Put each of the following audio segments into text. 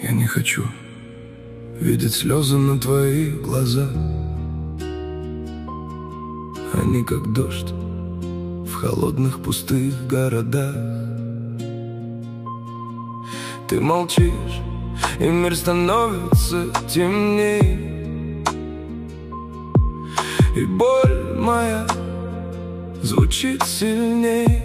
Я не хочу видеть слезы на твоих глазах. Они как дождь в холодных пустых городах. Ты молчишь, и мир становится темней, и боль моя звучит сильней.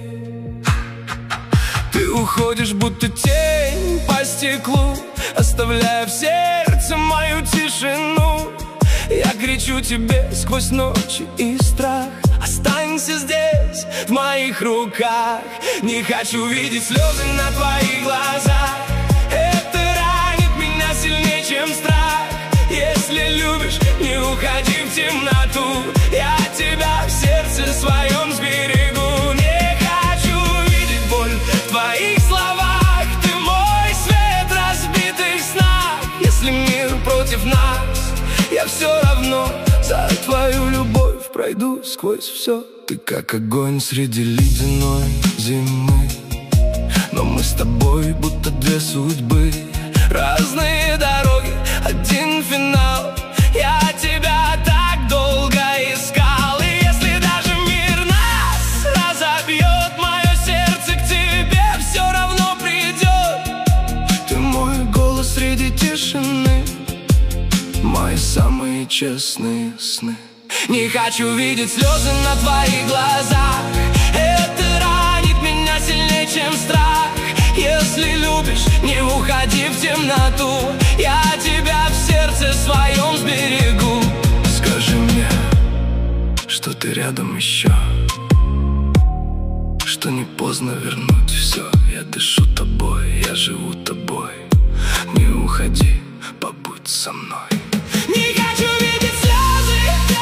Ты уходишь, будто тень по стеклу, оставляя в сердце мою тишину. Я кричу тебе сквозь ночи и страх: останься здесь, в моих руках. Не хочу видеть слезы на твоих глазах. Это ранит меня сильнее, чем страх. Если любишь, не уходи в темноту. Я тебя в сердце своем сберегу. Не хочу видеть боль в твоих словах. Ты мой свет в разбитых снах. Если мир против нас, я все равно за твою любовь пройду сквозь все. Ты как огонь среди ледяной зимы, но мы с тобой будто две судьбы. Разные дороги, один финал. Я тебя так долго искал. И если даже мир нас разобьет, мое сердце к тебе все равно придет. Ты мой голос среди тишины, мои самые честные сны. Не хочу видеть слезы на твоих глазах. Это ранит меня сильнее, чем страх. Если любишь, не уходи в темноту. Я тебя в сердце своем сберегу. Скажи мне, что ты рядом еще, что не поздно вернуть все. Я дышу тобой, я живу тобой. Не уходи, побудь со мной. Не хочу видеть слезы,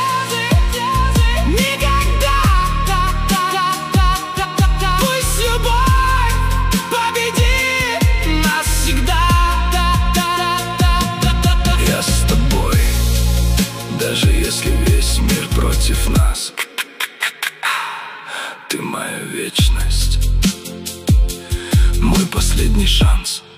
никогда. Пусть любовь победит нас всегда. Я с тобой, даже если весь мир против нас. Ты моя вечность, мой последний шанс.